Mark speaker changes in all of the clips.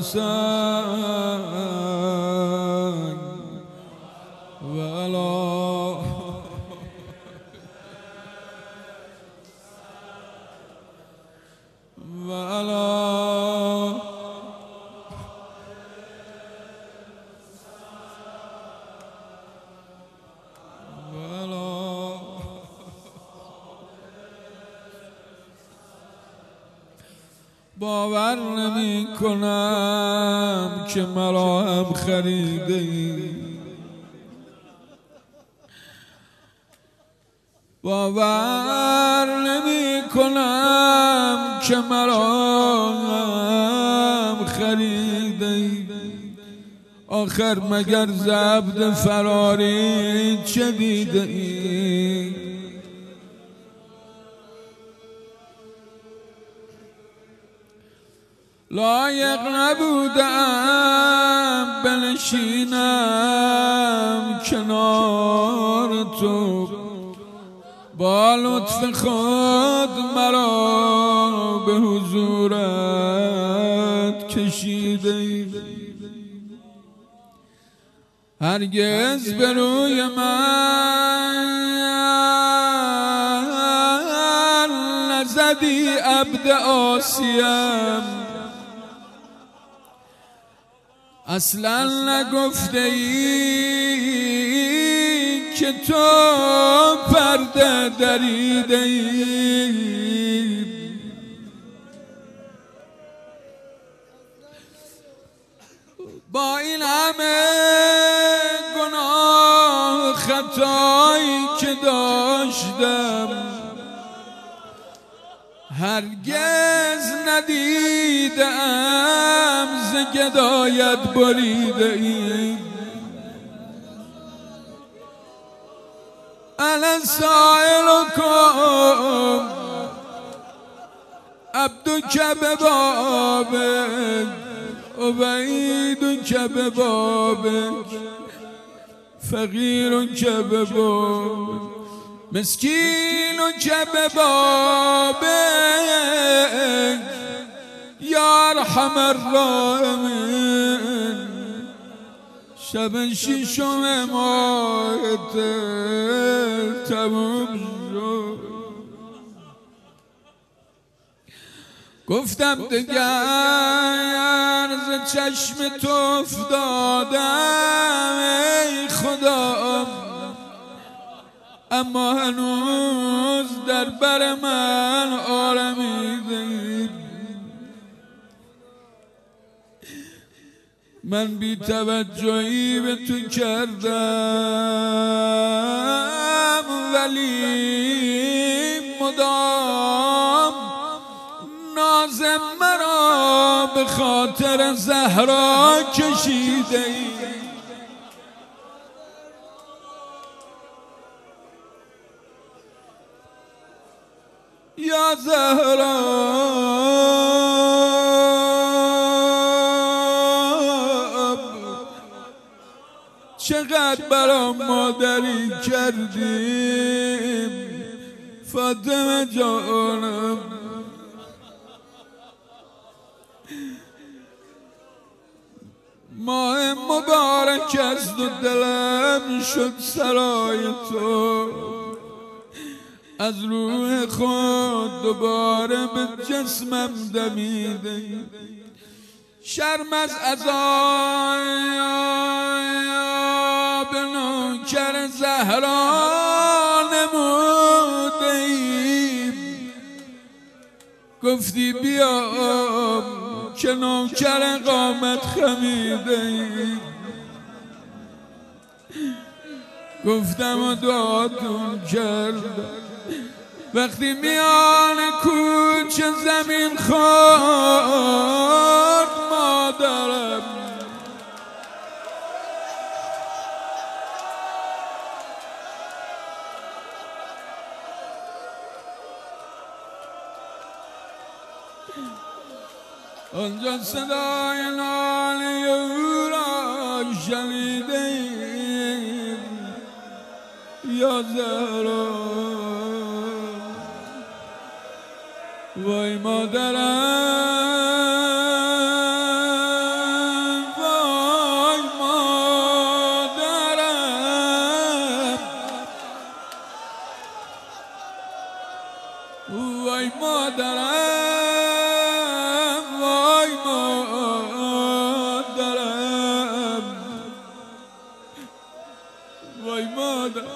Speaker 1: الحسین و علی و علی باور نمی کنم که مرا هم خریده ای، باور نمی کنم که مرا هم خریده ای. آخر مگر زبد فراری چه دیده ای؟ لایق نبودم بنشینم کنار تو، با لطف خود مرا به حضورت کشیده ای. هرگز به روی من نزدی عبد عاصیم، اصلا نگفته ای که تو پرده دریده ای. با این همه گناه خطایی که داشتم هرگز ندیدم ز گدایت بریده ای. انا سائلکم عبدک ببابک عبیدک ببابک فقیرک ببابک مسکینک ببابک یا ارحم الراحمین. شب ششم ماه تموم شد، گفتم دگر ز چشم تو افتادم ای خدا، اما هنوز در بر من آرمیده. من بی توجهی به تو کردم ولی مدام نازم مرا به خاطر زهرا کشیده ای. یا زهرا چقدر برام مادری کردیم فاطمه جانم. ماه مبارک است و دلم شد سرای تو، از روح خود دوباره به جسمم دمیده. شرم از عذاب نوکر زهرا نموده ایم، گفتی بیام که نوکر قامت خمیده ایم. گفتم و دعاتون کردم، وقتی میان کوچه زمین خورد مادرم، آنجا صدای ناله او را شنیدیم. یا زهرا وای مادرم وای مادرم وای مادرم وای مادرم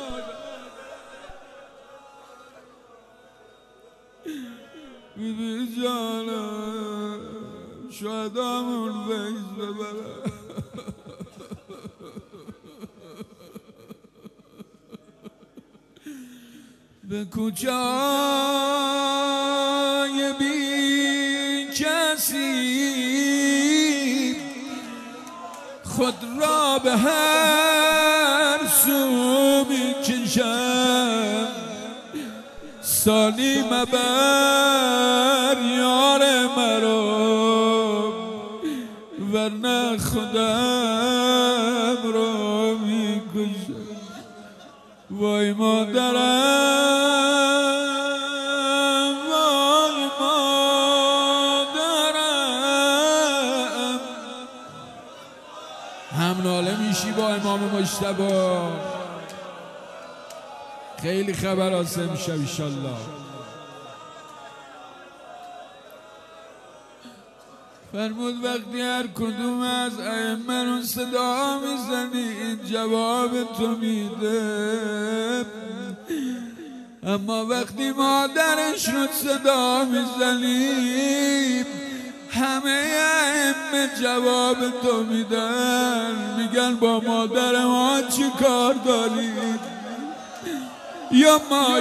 Speaker 1: بیبی جانم شاید همون فیض ببرم به کوچه‌های بی کسی خود را به هر سو می‌کشم سالی مبر یار مرا ورنه خودم را می‌کشم وای مادرم وای مادرم هم ناله میشی با امام مجتبی خیلی خبر آسه میشه انشالله فرمود وقتی هر کدوم از ائمه رو صدا میزنی جواب تو میده اما وقتی مادرش رو صدا میزنی همه ائمه جواب تو میدن میگن با مادر ما چی کار داری یا ما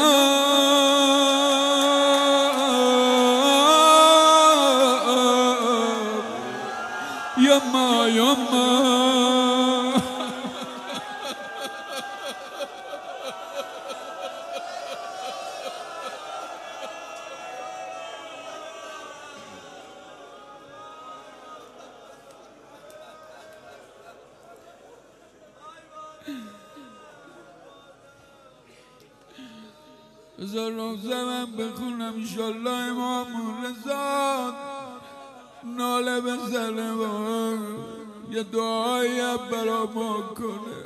Speaker 1: بذار روزه من بخونم انشالله امام رضا ناله بزنه و یه دعایی برا ما کنه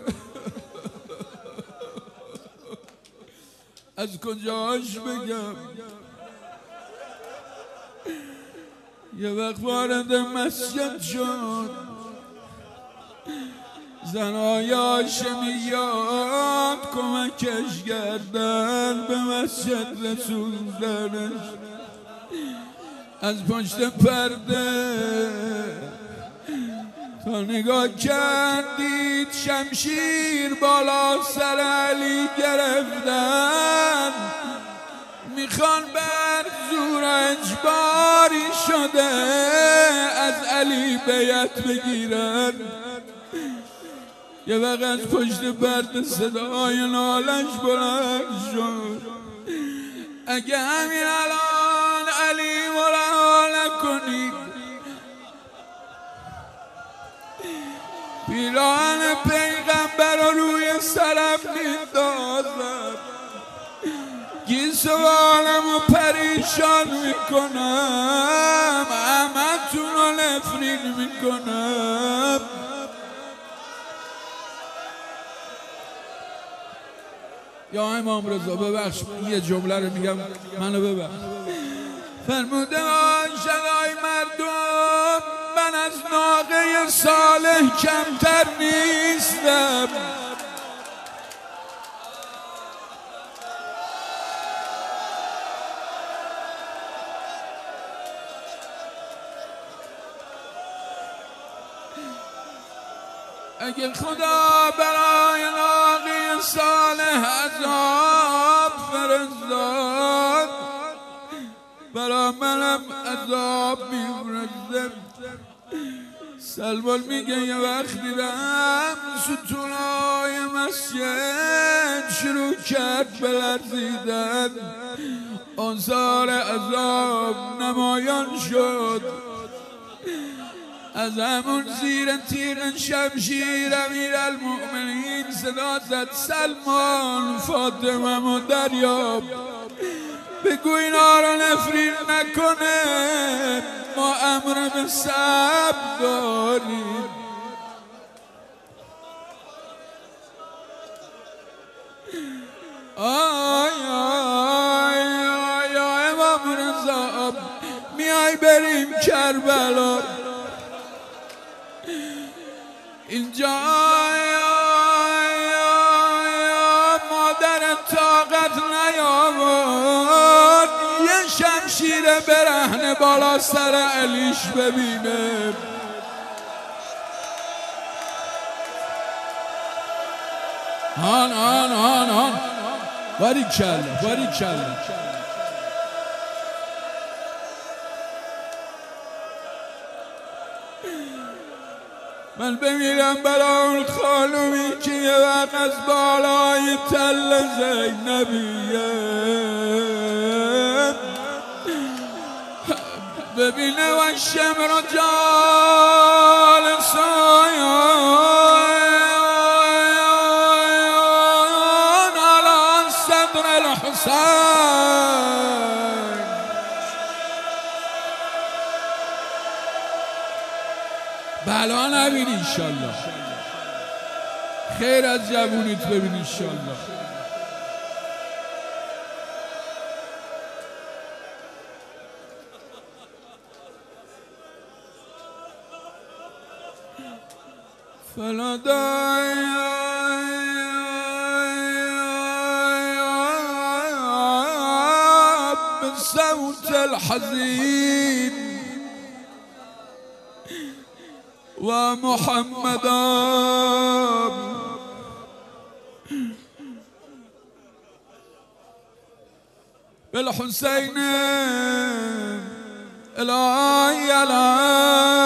Speaker 1: از کجاش بگم یه وقت وارد مسجد شد زنای هاشمیات کمکش کردن به مسجد رسوندنش از پشت پرده تا نگاه کردید شمشیر بالا سر علی گرفتن میخوان بر زور اجباری شده از علی بیعت بگیرن یه وقت از پشت پرده صدای نالش بلند شد اگه همین الان علی رها نکنید پیران پیغمبر رو روی سرم میندازم گیس و عالمو پریشان میکنم همتون رو نفرین میکنم یا امام رضا ببخش یه جمله رو میگم منو ببخش فرموده شدای مردم من از ناقه صالح کمتر نیستم اگه خدا برای ناقه صالح عذاب فرستاد برای منم عذاب میفرسته سلمان میگه یه وقت دیدم ستونای مسجد شروع کرد به لرزیدن آثار عذاب نمایان شد از همون زیر تیر شمشیر امیرالمؤمنین صدا زد سلمان فاطمه و دریاب بگو اینا رو نفرین نکنه ما امر به صبر داریم آی آی آی آی امام رضا میای بریم کربلا اینجا مادر طاقت نیاورد یه شمشیر برهنه بالا سر علیش ببینه آن باریکلا من بمیرم برا اون خانومی که یه وقت از بالای تل زینبیه ببینه و شمر جالسان على صدر الحسین بلا نبینی انشالله خیر از جوونیت ببینی انشالله فلدای بصوت الحزين ومحمدا بالحسين الهي